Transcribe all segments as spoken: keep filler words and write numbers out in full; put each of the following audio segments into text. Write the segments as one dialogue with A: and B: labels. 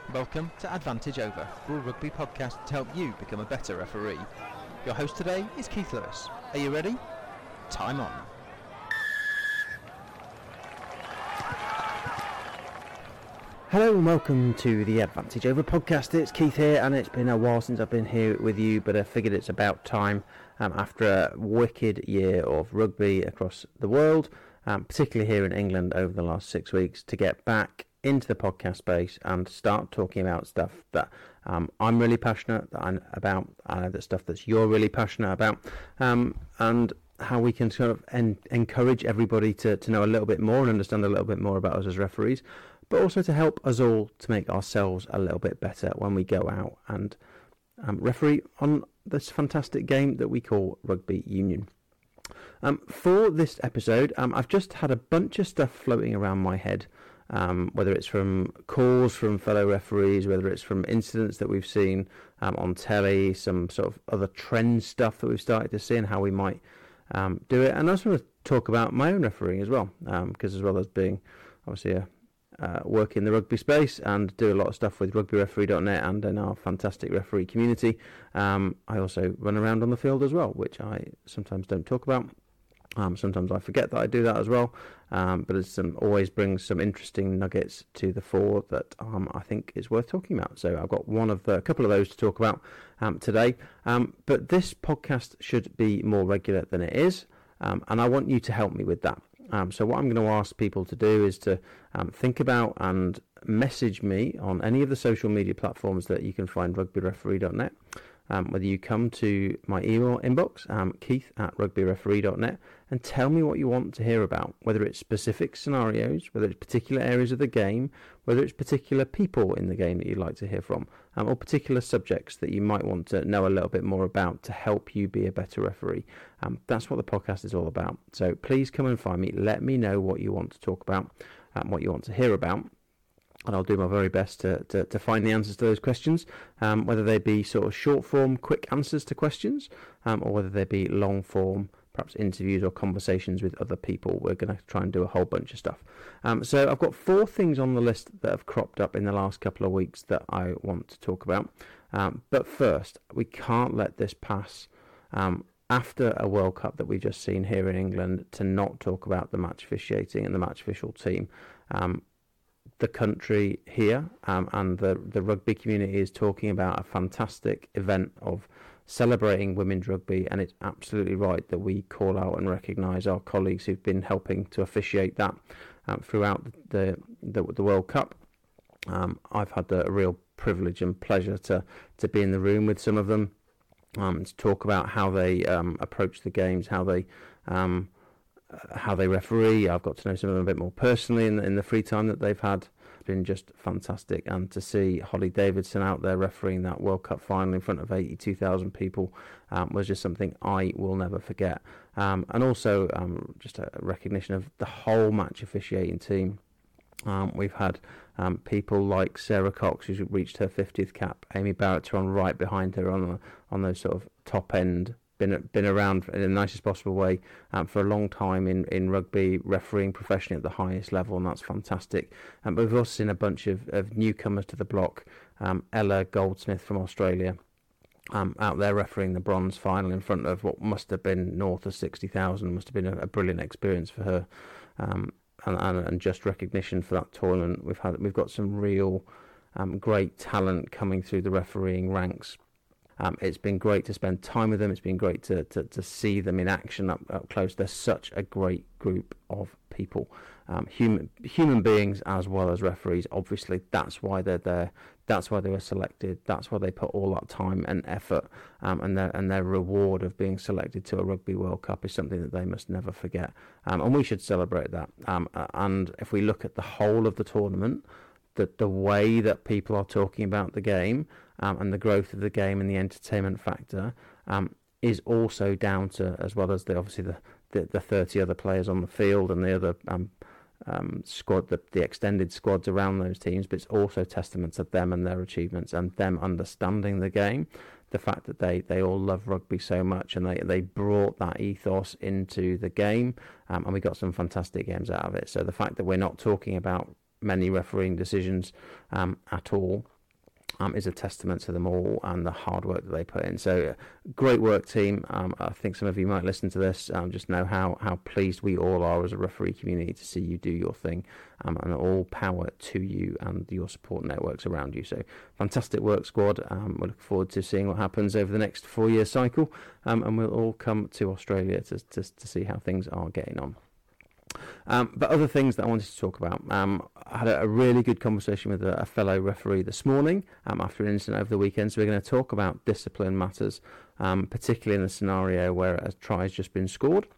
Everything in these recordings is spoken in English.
A: Welcome to Advantage Over, a World Rugby podcast to help you become a better referee. Your host today is Keith Lewis. Are you ready? Time on.
B: Hello and welcome to the Advantage Over podcast. It's Keith here, and it's been a while since I've been here with you, but I figured it's about time um, after a wicked year of rugby across the world, um, particularly here in England over the last six weeks, to get back into the podcast space and start talking about stuff that um, I'm really passionate about, uh, the stuff that you're really passionate about, um, and how we can sort of en- encourage everybody to, to know a little bit more and understand a little bit more about us as referees, but also to help us all to make ourselves a little bit better when we go out and um, referee on this fantastic game that we call rugby union. Um, for this episode, um, I've just had a bunch of stuff floating around my head, um, whether it's from calls from fellow referees, whether it's from incidents that we've seen um, on telly, some sort of other trend stuff that we've started to see and how we might um, do it. And I also want to talk about my own refereeing as well, because um, as well as being obviously a Uh, work in the rugby space and do a lot of stuff with rugby referee dot net and in our fantastic referee community. Um, I also run around on the field as well, which I sometimes don't talk about. Um, sometimes I forget that I do that as well, um, but it um, always brings some interesting nuggets to the fore that um, I think is worth talking about. So I've got one of the, a couple of those to talk about um, today. Um, but this podcast should be more regular than it is, um, and I want you to help me with that. Um, so what I'm going to ask people to do is to um, think about and message me on any of the social media platforms that you can find rugby referee dot net. Um, whether you come to my email inbox, um, keith at rugby referee dot net, and tell me what you want to hear about, whether it's specific scenarios, whether it's particular areas of the game, whether it's particular people in the game that you'd like to hear from, um, or particular subjects that you might want to know a little bit more about to help you be a better referee. Um, that's what the podcast is all about. So please come and find me. Let me know what you want to talk about and what you want to hear about. And I'll do my very best to, to, to find the answers to those questions, um, whether they be sort of short form, quick answers to questions, um, or whether they be long form, perhaps interviews or conversations with other people. We're going to try and do a whole bunch of stuff. Um, so I've got four things on the list that have cropped up in the last couple of weeks that I want to talk about. Um, but first, we can't let this pass um, after a World Cup that we've just seen here in England to not talk about the match officiating and the match official team. Um, The country here um, and the, the rugby community is talking about a fantastic event of celebrating women's rugby, and it's absolutely right that we call out and recognise our colleagues who've been helping to officiate that um, throughout the, the the World Cup. Um, I've had the real privilege and pleasure to, to be in the room with some of them um, to talk about how they um, approach the games, how they um, Uh, how they referee. I've got to know some of them a bit more personally in the, in the free time that they've had. It's been just fantastic, and to see Holly Davidson out there refereeing that World Cup final in front of eighty-two thousand people um, was just something I will never forget. Um, and also um, just a recognition of the whole match officiating team. Um, we've had um, people like Sarah Cox, who's reached her fiftieth cap, Amy Barrett on right behind her on the, on those sort of top end. Been been around in the nicest possible way um, for a long time in, in rugby, refereeing professionally at the highest level, and that's fantastic. Um, but we've also seen a bunch of, of newcomers to the block. Um, Ella Goldsmith from Australia um, out there refereeing the bronze final in front of what must have been north of sixty thousand. Must have been a, a brilliant experience for her, um, and, and and just recognition for that tournament. We've had we've got some real um, great talent coming through the refereeing ranks. Um, it's been great to spend time with them. It's been great to, to, to see them in action up, up close. They're such a great group of people, um, human human beings as well as referees. Obviously, that's why they're there. That's why they were selected. That's why they put all that time and effort, um, and their and their reward of being selected to a Rugby World Cup is something that they must never forget. Um, and we should celebrate that. Um, and if we look at the whole of the tournament, the the way that people are talking about the game. Um, and the growth of the game and the entertainment factor um, is also down to, as well as the obviously the, the, the thirty other players on the field and the other um, um, squad, the, the extended squads around those teams, but it's also testament to them and their achievements and them understanding the game. The fact that they, they all love rugby so much and they, they brought that ethos into the game, um, and we got some fantastic games out of it. So the fact that we're not talking about many refereeing decisions um, at all Um, is a testament to them all and the hard work that they put in. So, great work, team. Um, I think some of you might listen to this, um, just know how, how pleased we all are as a referee community to see you do your thing, um, and all power to you and your support networks around you. So, fantastic work, squad. Um, we look forward to seeing what happens over the next four-year cycle, um, and we'll all come to Australia to, to, to see how things are getting on. Um, but other things that I wanted to talk about. Um, I had a, a really good conversation with a, a fellow referee this morning um, after an incident over the weekend. So we're going to talk about discipline matters, um, particularly in the scenario where a try has just been scored.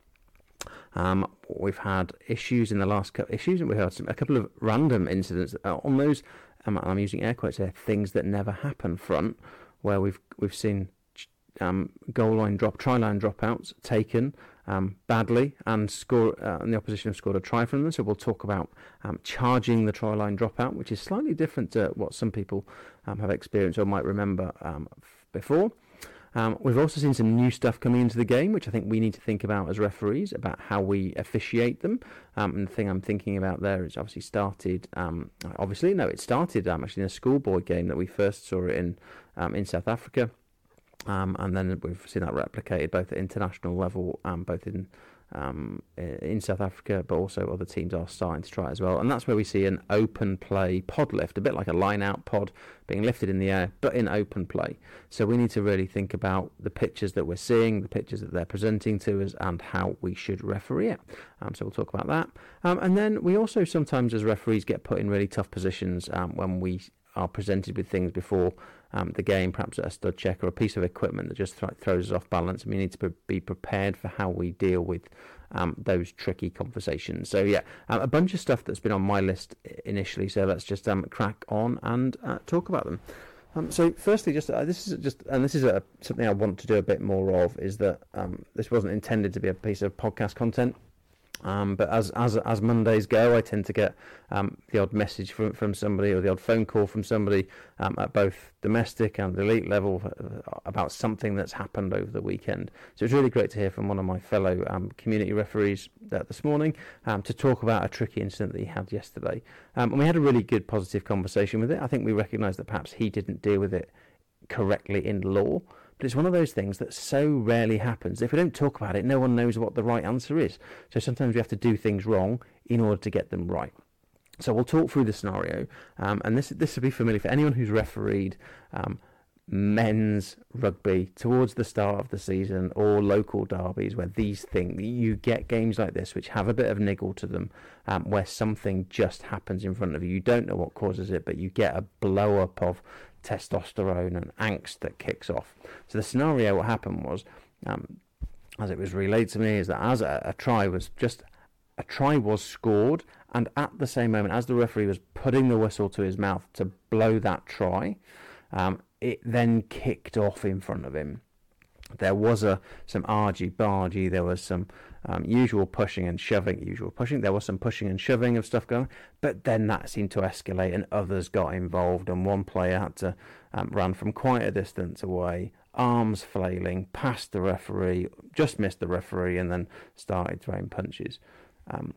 B: Um, we've had issues in the last couple issues, and we had some, a couple of random incidents on those. Um, I'm using air quotes here. Things that never happen front, where we've we've seen um, goal line drop, try line dropouts taken Um, badly, and score uh, and the opposition have scored a try from them. So we'll talk about um, charging the try line dropout, which is slightly different to what some people um, have experienced or might remember um, f- before. Um, we've also seen some new stuff coming into the game, which I think we need to think about as referees, about how we officiate them. Um, and the thing I'm thinking about there is obviously started, um, obviously, no, it started um, actually in a schoolboy game that we first saw it in um, in South Africa. Um, and then we've seen that replicated both at international level, um, both in um, in South Africa, but also other teams are starting to try it as well. And that's where we see an open play pod lift, a bit like a line-out pod being lifted in the air, but in open play. So we need to really think about the pictures that we're seeing, the pictures that they're presenting to us, and how we should referee it. Um, so we'll talk about that. Um, and then we also sometimes as referees get put in really tough positions um, when we are presented with things before um, the game, perhaps a stud check or a piece of equipment that just th- throws us off balance, and we need to pre- be prepared for how we deal with um, those tricky conversations. So yeah, uh, a bunch of stuff that's been on my list initially, so let's just um, crack on and uh, talk about them. Um, so firstly, just uh, this is just, and this is a, something I want to do a bit more of, is that um, this wasn't intended to be a piece of podcast content. Um, but as as as Mondays go, I tend to get um, the odd message from, from somebody or the odd phone call from somebody um, at both domestic and elite level about something that's happened over the weekend. So it's really great to hear from one of my fellow um, community referees uh, this morning um, to talk about a tricky incident that he had yesterday. Um, and we had a really good, positive conversation with it. I think we recognised that perhaps he didn't deal with it correctly in law. But it's one of those things that so rarely happens. If we don't talk about it, no one knows what the right answer is. So sometimes we have to do things wrong in order to get them right. So we'll talk through the scenario, um, and this this will be familiar for anyone who's refereed um, men's rugby towards the start of the season or local derbies, where these things, you get games like this which have a bit of niggle to them, um, where something just happens in front of you. You don't know what causes it, but you get a blow up of testosterone and angst that kicks off. So the scenario, what happened was, um, as it was relayed to me, is that as a, a try was just a try was scored, and at the same moment as the referee was putting the whistle to his mouth to blow that try, um, it then kicked off in front of him. There was a some argy-bargy, there was some um, usual pushing and shoving, usual pushing, there was some pushing and shoving of stuff going, but then that seemed to escalate and others got involved, and one player had to um, run from quite a distance away, arms flailing, past the referee, just missed the referee, and then started throwing punches. Um,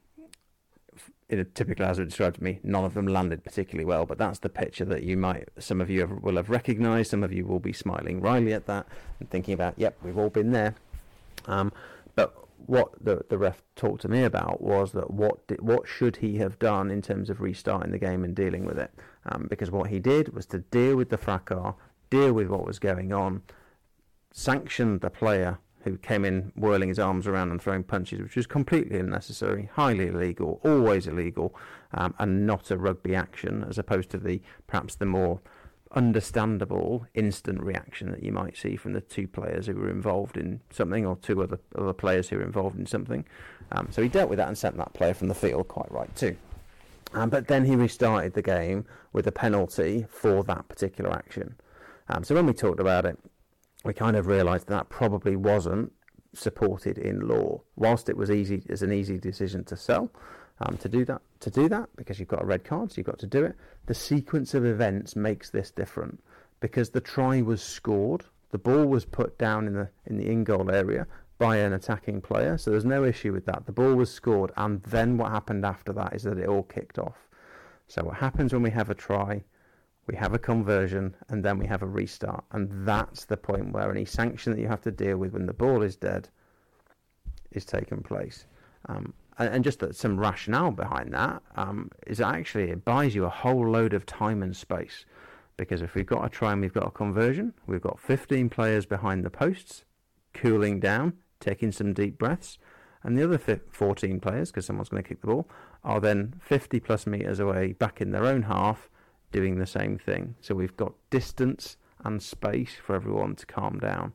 B: It, typically, as it described to me, none of them landed particularly well, but that's the picture that you might, some of you have, will have recognised, some of you will be smiling wryly at that and thinking about, yep, we've all been there. Um, but what the the ref talked to me about was that what did, what should he have done in terms of restarting the game and dealing with it, um, because what he did was to deal with the fracas, deal with what was going on, sanction the player who came in whirling his arms around and throwing punches, which was completely unnecessary, highly illegal, always illegal, um, and not a rugby action, as opposed to the perhaps the more understandable instant reaction that you might see from the two players who were involved in something, or two other other players who were involved in something. Um, so he dealt with that and sent that player from the field, quite right too. Um, but then he restarted the game with a penalty for that particular action. Um, so when we talked about it, we kind of realised that, that probably wasn't supported in law. Whilst it was easy, it's an easy decision to sell, um, to do that, to do that because you've got a red card, so you've got to do it. The sequence of events makes this different, because the try was scored, the ball was put down in the in the in-goal area by an attacking player, so there's no issue with that. The ball was scored, and then what happened after that is that it all kicked off. So what happens when we have a try? we have a conversion, and then we have a restart. And that's the point where any sanction that you have to deal with when the ball is dead is taking place. Um, and, and just that some rationale behind that um, is that actually it buys you a whole load of time and space. Because if we've got a try and we've got a conversion, we've got fifteen players behind the posts, cooling down, taking some deep breaths, and the other fourteen players, because someone's going to kick the ball, are then fifty plus metres away back in their own half doing the same thing. So we've got distance and space for everyone to calm down.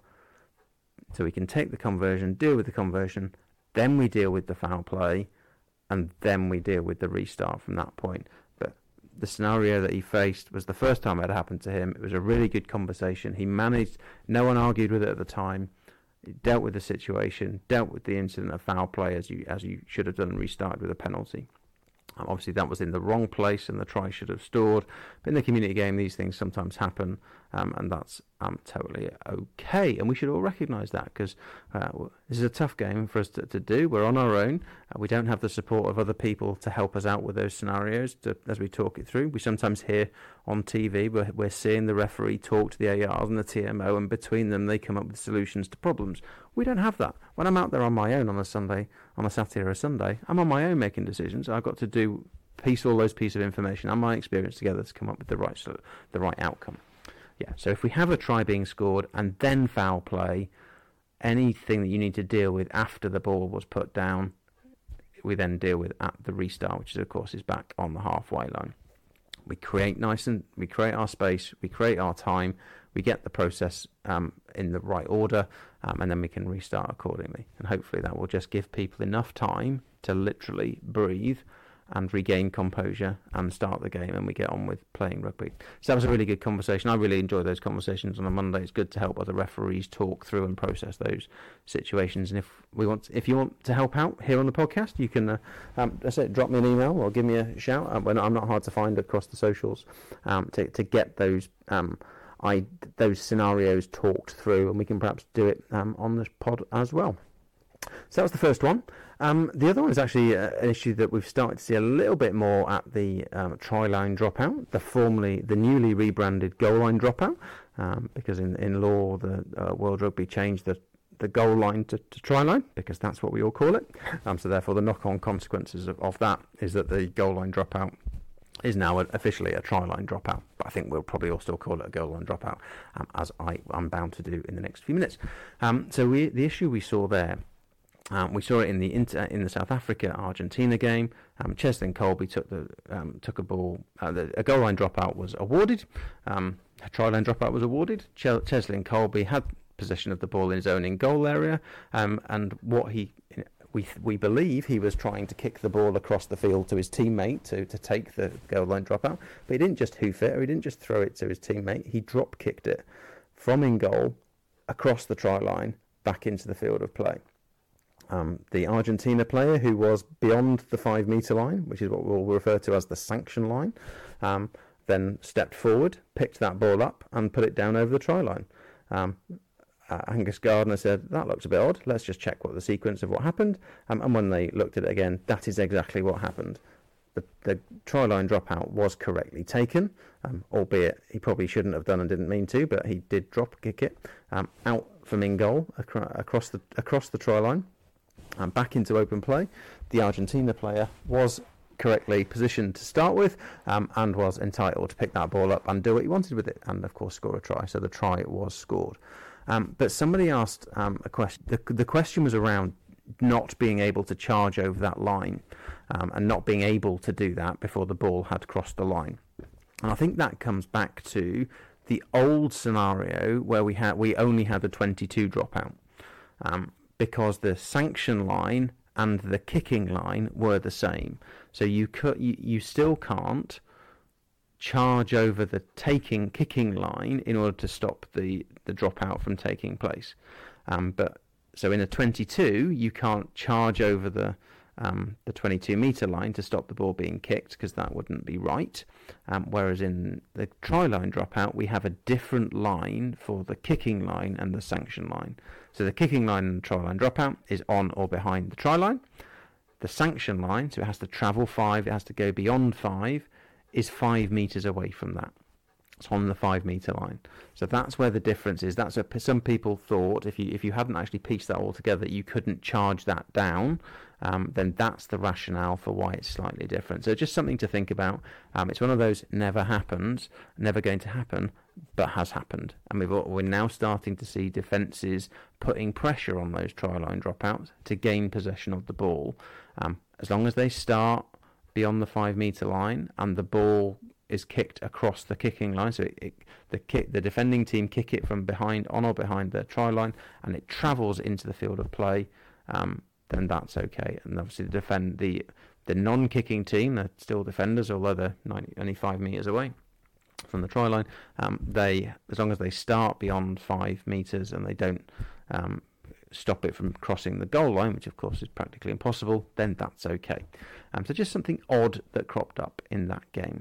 B: So we can take the conversion, deal with the conversion, then we deal with the foul play, and then we deal with the restart from that point. But the scenario that he faced was the first time it had happened to him. It was a really good conversation. He managed, no one argued with it at the time. He dealt with the situation, dealt with the incident of foul play as you as you should have done, and restarted with a penalty. Um, obviously, that was in the wrong place, and the try should have stored. But in the community game, these things sometimes happen, um, and that's um, totally okay. And we should all recognise that, because uh, this is a tough game for us to, to do. We're on our own. Uh, we don't have the support of other people to help us out with those scenarios to, as we talk it through. We sometimes hear on T V, we're, we're seeing the referee talk to the A Rs and the T M O, and between them, they come up with solutions to problems. We don't have that. When I'm out there on my own on a Sunday, on a Saturday or a Sunday, I'm on my own making decisions. I've got to do piece all those pieces of information and my experience together to come up with the right the right outcome. Yeah. So if we have a try being scored and then foul play, anything that you need to deal with after the ball was put down, we then deal with at the restart, which is, of course is back on the halfway line. We create nice and we create our space, we create our time, we get the process um, in the right order, um, and then we can restart accordingly. And hopefully that will just give people enough time to literally breathe and regain composure and start the game, and we get on with playing rugby. So that was a really good conversation. I really enjoy those conversations on a Monday. It's good to help other referees talk through and process those situations. And if we want, if you want to help out here on the podcast, you can uh, um, that's it, drop me an email or give me a shout. Um, I'm not hard to find across the socials um, to to get those um, I those scenarios talked through, and we can perhaps do it um, on this pod as well. So that was the first one. Um, the other one is actually uh, an issue that we've started to see a little bit more at the um, try line dropout, the formerly, the newly rebranded goal line dropout, um, because in, in law the uh, World Rugby changed the the goal line to, to try line, because that's what we all call it. Um, so therefore the knock-on consequences of, of that is that the goal line dropout is now officially a try line dropout, but I think we'll probably all still call it a goal line dropout, um, as I, I'm bound to do in the next few minutes. Um, so we, the issue we saw there, Um, we saw it in the inter, in the South Africa Argentina game. Um, Cheslin Colby took the um, took a ball. Uh, the, a goal line dropout was awarded. Um, a try line dropout was awarded. Ch- Cheslin Colby had possession of the ball in his own in goal area, um, and what he we we believe he was trying to kick the ball across the field to his teammate to to take the goal line dropout. But he didn't just hoof it, or he didn't just throw it to his teammate. He drop kicked it from in goal across the try line back into the field of play. Um, the Argentina player, who was beyond the five metre line, which is what we'll refer to as the sanction line, um, then stepped forward, picked that ball up and put it down over the try line. Um, uh, Angus Gardner said, that looks a bit odd, let's just check what the sequence of what happened. Um, and when they looked at it again, that is exactly what happened. The, the try line dropout was correctly taken, um, albeit he probably shouldn't have done and didn't mean to, but he did drop kick it um, out from in goal acro- across the across the try line. And back into open play. The Argentina player was correctly positioned to start with, um, and was entitled to pick that ball up and do what he wanted with it, and of course score a try. So the try was scored. Um, but somebody asked um, a question. The, the question was around not being able to charge over that line, um, and not being able to do that before the ball had crossed the line. And I think that comes back to the old scenario where we had we only had the twenty-two dropout. Um, because the sanction line and the kicking line were the same. So you could, you, you still can't charge over the taking kicking line in order to stop the, the dropout from taking place. Um, but so in a twenty-two, you can't charge over the um, the twenty-two metre line to stop the ball being kicked, because that wouldn't be right. Um, whereas in the try line dropout, we have a different line for the kicking line and the sanction line. So the kicking line and the try line dropout is on or behind the try line. The sanction line, so it has to travel five, it has to go beyond five, is five metres away from that. It's on the five metre line. So that's where the difference is. That's what some people thought, if you if you hadn't actually pieced that all together, you couldn't charge that down. Um, then that's the rationale for why it's slightly different. So just something to think about. Um, it's one of those never happens, never going to happen, but has happened. And we've, we're now starting to see defences putting pressure on those try line dropouts to gain possession of the ball. Um, as long as they start beyond the five metre line and the ball is kicked across the kicking line, so it, it, the kick, the defending team kick it from behind, on or behind the try line, and it travels into the field of play, um, then that's okay. And obviously the defend the the non-kicking team, they're still defenders, although they're ninety, only five metres away from the try line. Um, they, as long as they start beyond five metres and they don't um, stop it from crossing the goal line, which of course is practically impossible, then that's okay. Um, so just something odd that cropped up in that game.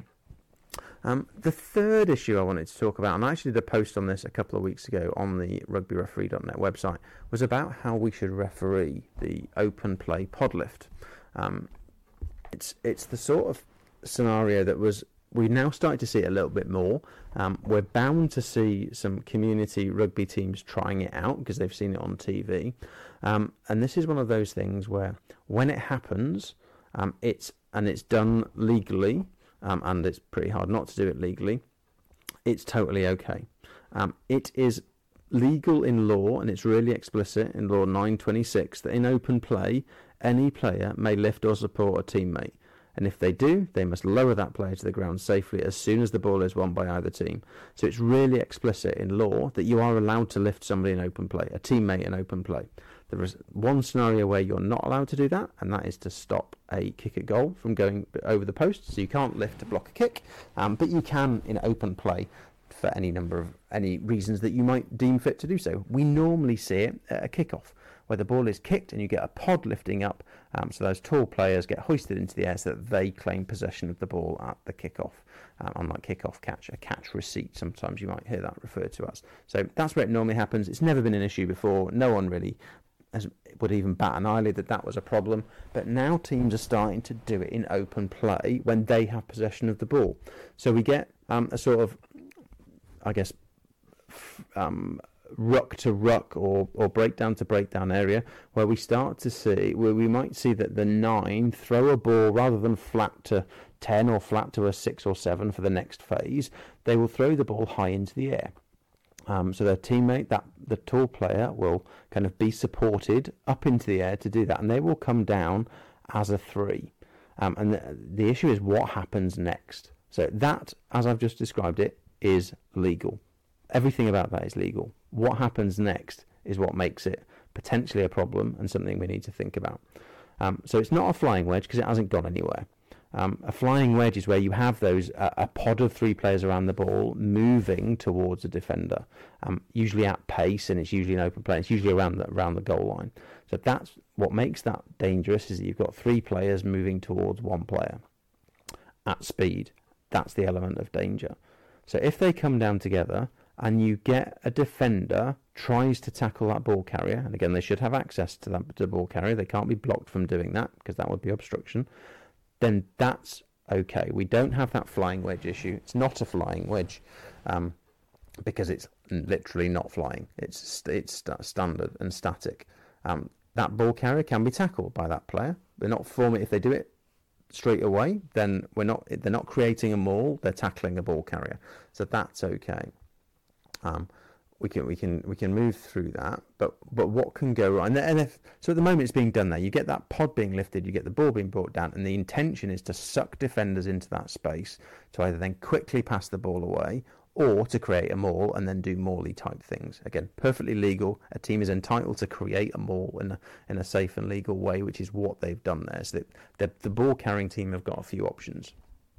B: Um, the third issue I wanted to talk about, and I actually did a post on this a couple of weeks ago on the rugby referee dot net website, was about how we should referee the open play pod lift. Um, it's it's the sort of scenario that was, we now started to see it a little bit more. Um, we're bound to see some community rugby teams trying it out because they've seen it on T V. Um, and this is one of those things where when it happens, um, it's and it's done legally, Um, and it's pretty hard not to do it legally, it's totally okay. Um, it is legal in law, and it's really explicit in Law nine twenty-six, that in open play, any player may lift or support a teammate. And if they do, they must lower that player to the ground safely as soon as the ball is won by either team. So it's really explicit in law that you are allowed to lift somebody in open play, a teammate in open play. There is one scenario where you're not allowed to do that, and that is to stop a kick at goal from going over the post. So you can't lift to block a kick, um, but you can in open play for any number of any reasons that you might deem fit to do so. We normally see it at a kickoff, where the ball is kicked and you get a pod lifting up, um, so those tall players get hoisted into the air so that they claim possession of the ball at the kickoff. Um, unlike kickoff catch, a catch receipt, sometimes you might hear that referred to as. So that's where it normally happens. It's never been an issue before. No one really as would even bat an eyelid that that was a problem, but now teams are starting to do it in open play when they have possession of the ball. So we get um, a sort of, I guess, um, ruck to ruck or, or breakdown to breakdown area where we start to see, where we might see that the nine throw a ball rather than flat to ten or flat to a six or seven for the next phase. They will throw the ball high into the air. Um, so their teammate, that the tall player, will kind of be supported up into the air to do that, and they will come down as a three. Um, and the, the issue is what happens next. So that, as I've just described it, is legal. Everything about that is legal. What happens next is what makes it potentially a problem and something we need to think about. Um, so it's not a flying wedge because it hasn't gone anywhere. Um, a flying wedge is where you have those uh, a pod of three players around the ball moving towards a defender, um, usually at pace, and it's usually an open play. It's usually around the, around the goal line. So that's what makes that dangerous, is that you've got three players moving towards one player at speed. That's the element of danger. So if they come down together and you get a defender tries to tackle that ball carrier, and again they should have access to that to the ball carrier, they can't be blocked from doing that because that would be obstruction, then that's okay. We don't have that flying wedge issue. It's not a flying wedge um, because it's literally not flying. It's it's st- standard and static. Um, that ball carrier can be tackled by that player. They're not forming. If they do it straight away, then we're not. They're not creating a maul. They're tackling a ball carrier. So that's okay. Um, we can we can we can move through that, but but what can go wrong? And, and if so, at the moment it's being done there. You get that pod being lifted, you get the ball being brought down, and the intention is to suck defenders into that space to either then quickly pass the ball away or to create a maul and then do maul-y type things. Again, perfectly legal. A team is entitled to create a maul in a, in a safe and legal way, which is what they've done there. So that the, the ball-carrying team have got a few options.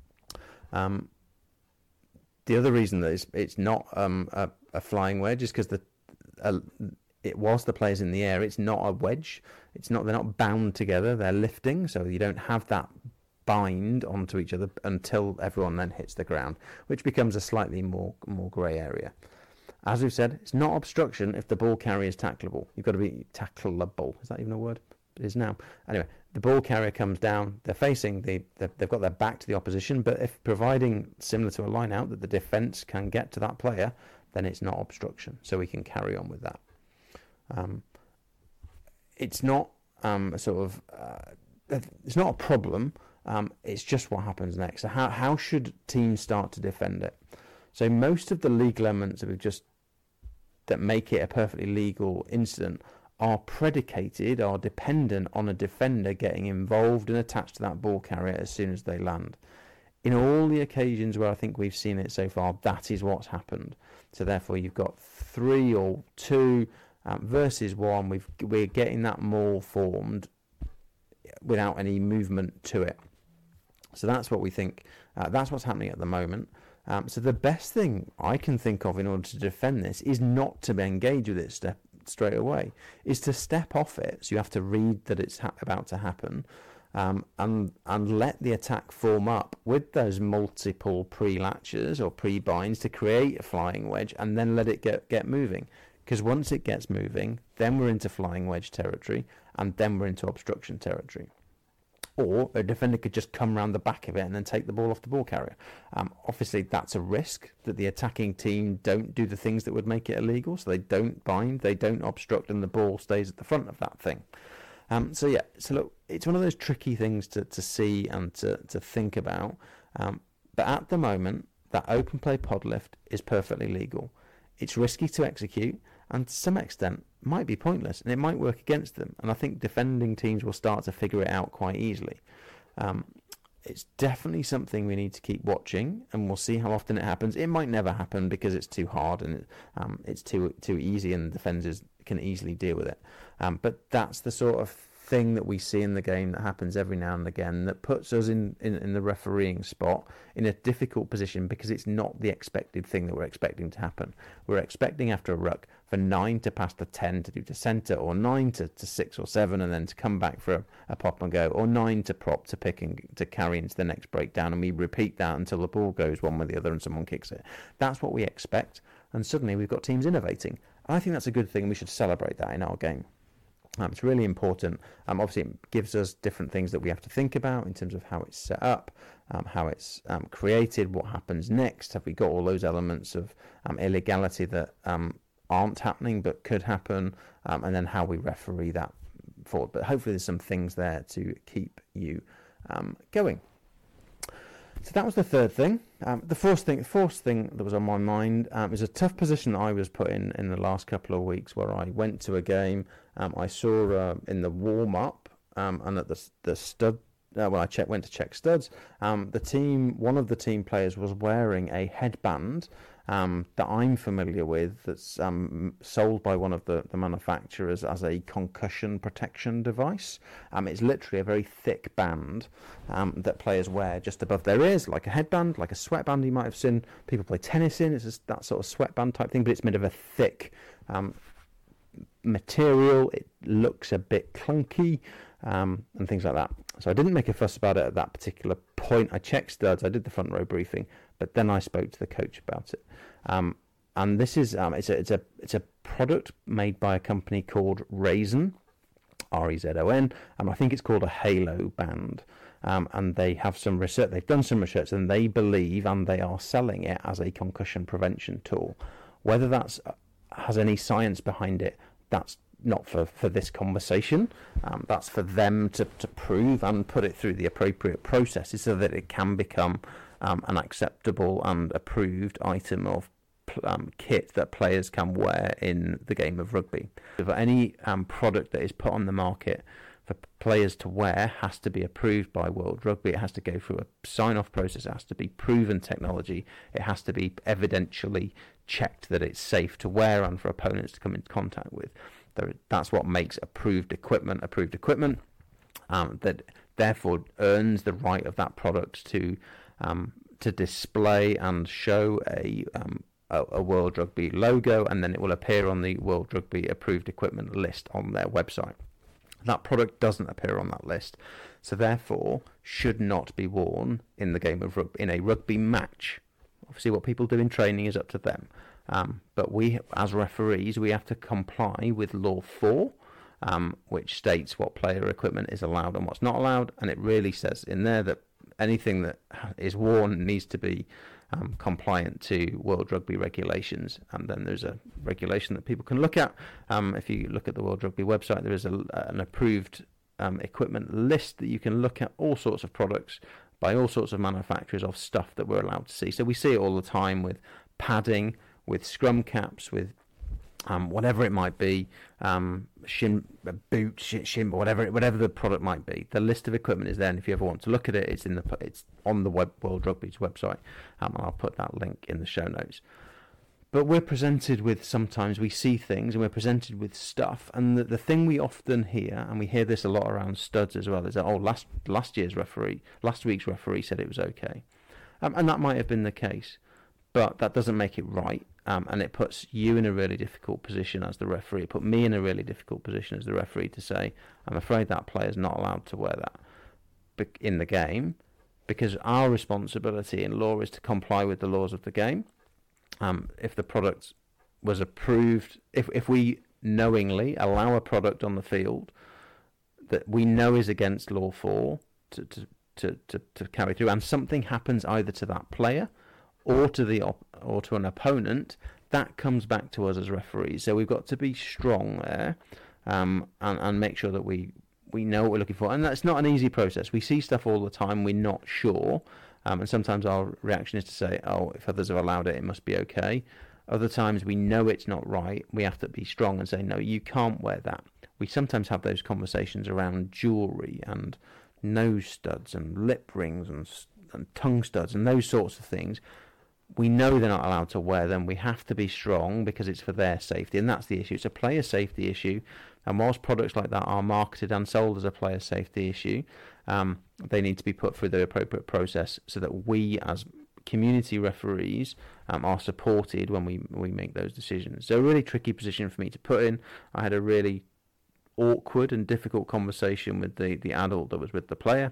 B: Um, the other reason that it's, it's not um, a, a flying wedge is because the uh, it was the players in the air. It's not a wedge. It's not. They're not bound together. They're lifting, so you don't have that bind onto each other until everyone then hits the ground, which becomes a slightly more more grey area. As we've said, it's not obstruction if the ball carrier is tackleable. You've got to be tackleable. Is that even a word? is now. Anyway, the ball carrier comes down, they're facing the, the they've got their back to the opposition, but if providing, similar to a line out, that the defence can get to that player, then it's not obstruction, so we can carry on with that. Um, it's not um, a sort of uh, it's not a problem. Um, it's just what happens next. So how how should teams start to defend it? So most of the legal elements that we've just that make it a perfectly legal incident are predicated, are dependent on a defender getting involved and attached to that ball carrier as soon as they land. In all the occasions where I think we've seen it so far, that is what's happened. So therefore, you've got three or two um, versus one. We've we're getting that maul formed without any movement to it. So that's what we think. Uh, that's what's happening at the moment. Um, so the best thing I can think of in order to defend this is not to engage with it step, straight away, is to step off it. So you have to read that it's ha- about to happen, um, and and let the attack form up with those multiple pre-latches or pre-binds to create a flying wedge, and then let it get, get moving. Because once it gets moving, then we're into flying wedge territory, and then we're into obstruction territory. Or a defender could just come around the back of it and then take the ball off the ball carrier. Um, obviously, that's a risk that the attacking team don't do the things that would make it illegal. So they don't bind, they don't obstruct, and the ball stays at the front of that thing. Um, so yeah, so look, it's one of those tricky things to, to see and to, to think about. Um, but at the moment, that open play pod lift is perfectly legal. It's risky to execute, and to some extent might be pointless, and it might work against them. And I think defending teams will start to figure it out quite easily. Um, it's definitely something we need to keep watching, and we'll see how often it happens. It might never happen because it's too hard and it, um, it's too too easy, and defenders can easily deal with it. Um, but that's the sort of thing that we see in the game that happens every now and again that puts us in, in, in the refereeing spot in a difficult position, because it's not the expected thing that we're expecting to happen. We're expecting after a ruck for nine to pass to ten to do to centre, or nine to, to six or seven and then to come back for a, a pop and go, or nine to prop to pick and to carry into the next breakdown, and we repeat that until the ball goes one way or the other and someone kicks it. That's what we expect, and suddenly we've got teams innovating. I think that's a good thing, and we should celebrate that in our game. Um, it's really important. Um, obviously, it gives us different things that we have to think about in terms of how it's set up, um, how it's um, created, what happens next. Have we got all those elements of um, illegality that um, aren't happening but could happen, um, and then how we referee that forward. But hopefully there's some things there to keep you um, going. So that was the third thing. Um, the fourth thing, the fourth thing that was on my mind um, is a tough position that I was put in in the last couple of weeks, where I went to a game. Um, I saw uh, in the warm up um, and at the the stud. Uh, when I check, went to check studs, um, the team, one of the team players was wearing a headband um, that I'm familiar with, that's um, sold by one of the, the manufacturers as a concussion protection device. Um, it's literally a very thick band um, that players wear just above their ears, like a headband, like a sweatband you might have seen people play tennis in. It's just that sort of sweatband type thing, but it's made of a thick um, material. It looks a bit clunky. Um, and things like that. So I didn't make a fuss about it at that particular point. I checked studs, I did the front row briefing, but then I spoke to the coach about it. Um, and this is um, it's a it's a it's a product made by a company called Rezon, R E Z O N, and I think it's called a Halo band. Um, and they have some research. They've done some research, and they believe, and they are selling it as a concussion prevention tool. Whether that's has any science behind it, that's not for, for this conversation. Um, that's for them to, to prove and put it through the appropriate processes so that it can become um, an acceptable and approved item of um, kit that players can wear in the game of rugby. If any um, product that is put on the market for players to wear has to be approved by World Rugby. It has to go through a sign-off process. It has to be proven technology. It has to be evidentially checked that it's safe to wear and for opponents to come into contact with. That's what makes approved equipment approved equipment, um, that therefore earns the right of that product to um, to display and show a, um, a a World Rugby logo, and then it will appear on the World Rugby approved equipment list on their website. That product doesn't appear on that list, so therefore should not be worn in the game of rugby, in a rugby match. Obviously, what people do in training is up to them. Um, but we, as referees, we have to comply with Law four, um, which states what player equipment is allowed and what's not allowed, and it really says in there that anything that is worn needs to be um, compliant to World Rugby regulations. And then there's a regulation that people can look at. Um, if you look at the World Rugby website, there is a, an approved um, equipment list that you can look at all sorts of products by all sorts of manufacturers of stuff that we're allowed to see. So we see it all the time with padding, with scrum caps, with um, whatever it might be, um, shin boots, shin, shin, whatever whatever the product might be. The list of equipment is there, and if you ever want to look at it, it's in the it's on the web, World Rugby's website, um, and I'll put that link in the show notes. But we're presented with, sometimes we see things and we're presented with stuff, and the, the thing we often hear, and we hear this a lot around studs as well, is that, oh, last last year's referee, last week's referee said it was okay. Um, and that might have been the case, but that doesn't make it right, um, and it puts you in a really difficult position as the referee. It put me in a really difficult position as the referee to say, I'm afraid that player's not allowed to wear that in the game, because our responsibility in law is to comply with the laws of the game. Um, if the product was approved, if if we knowingly allow a product on the field that we know is against law for to to, to, to, to carry through, and something happens either to that player or to the op- or to an opponent, that comes back to us as referees. So we've got to be strong there, um, and, and make sure that we, we know what we're looking for. And that's not an easy process. We see stuff all the time, we're not sure. Um, and sometimes our reaction is to say, oh, if others have allowed it, it must be okay. Other times we know it's not right. We have to be strong and say, no, you can't wear that. We sometimes have those conversations around jewellery and nose studs and lip rings and, and tongue studs and those sorts of things. We know they're not allowed to wear them. We have to be strong because it's for their safety, and that's the issue. It's a player safety issue. And whilst products like that are marketed and sold as a player safety issue, um, they need to be put through the appropriate process so that we as community referees um, are supported when we, we make those decisions. So a really tricky position for me to put in. I had a really awkward and difficult conversation with the, the adult that was with the player.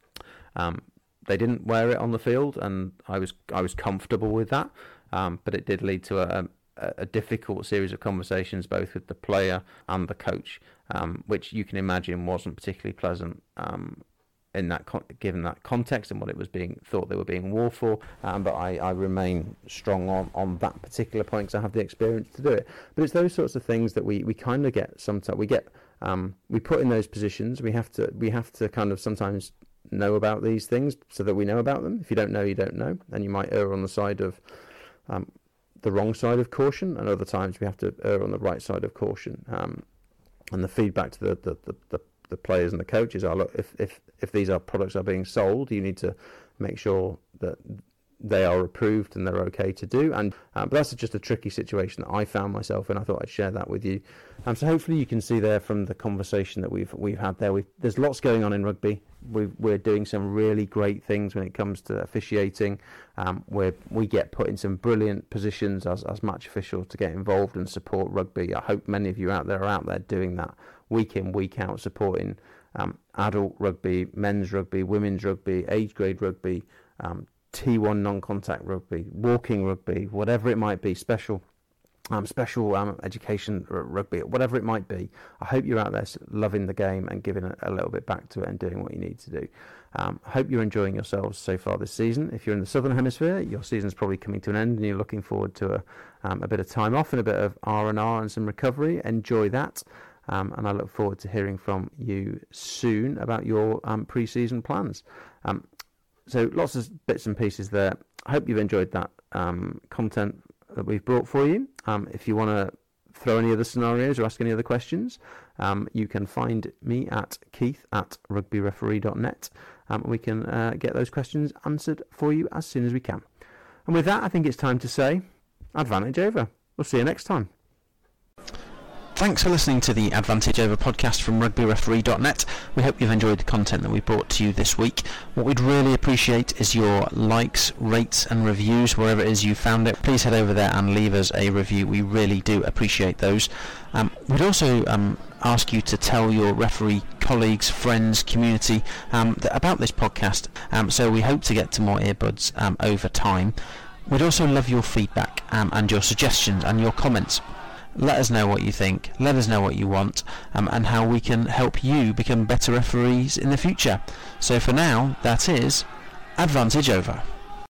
B: Um, they didn't wear it on the field, and I was I was comfortable with that, um, but it did lead to a, a, a difficult series of conversations both with the player and the coach, um, which you can imagine wasn't particularly pleasant um, in that con- given that context and what it was being thought they were being wore for. Um, but I, I remain strong on, on that particular point because I have the experience to do it. But it's those sorts of things that we, we kind of get sometimes we get um, we put in those positions. We have to we have to kind of sometimes know about these things so that we know about them. If you don't know, you don't know, and you might err on the side of um, the wrong side of caution, and other times we have to err on the right side of caution. Um, and the feedback to the the, the, the the players and the coaches are, look, if, if if these are products are being sold, you need to make sure that they are approved and they're okay to do. And um, but that's just a tricky situation that I found myself in. I thought I'd share that with you. Um, so hopefully you can see there from the conversation that we've we've had there. We've, there's lots going on in rugby. We've, we're doing some really great things when it comes to officiating. Um, where we get put in some brilliant positions as as match officials to get involved and support rugby. I hope many of you out there are out there doing that week in, week out, supporting um, adult rugby, men's rugby, women's rugby, age grade rugby, um, T one non-contact rugby, walking rugby, whatever it might be, special um, special um, education r- rugby, whatever it might be. I hope you're out there loving the game and giving a, a little bit back to it and doing what you need to do. Um, I hope you're enjoying yourselves so far this season. If you're in the Southern Hemisphere, your season's probably coming to an end and you're looking forward to a, um, a bit of time off and a bit of R and R and some recovery. Enjoy that. Um, and I look forward to hearing from you soon about your um, pre-season plans. Um, so lots of bits and pieces there. I hope you've enjoyed that um, content that we've brought for you. Um, if you want to throw any other scenarios or ask any other questions, um, you can find me at keith at rugby referee dot net. Um, we can uh, get those questions answered for you as soon as we can. And with that, I think it's time to say, advantage over. We'll see you next time.
A: Thanks for listening to the Advantage Over podcast from rugby referee dot net. We hope you've enjoyed the content that we brought to you this week. What we'd really appreciate is your likes, rates and reviews wherever it is you found it. Please head over there and leave us a review. We really do appreciate those. Um, we'd also um, ask you to tell your referee colleagues, friends, community um, th- about this podcast. Um, so we hope to get to more earbuds um, over time. We'd also love your feedback um, and your suggestions and your comments. Let us know what you think, let us know what you want, um, and how we can help you become better referees in the future. So for now, that is Advantage Over.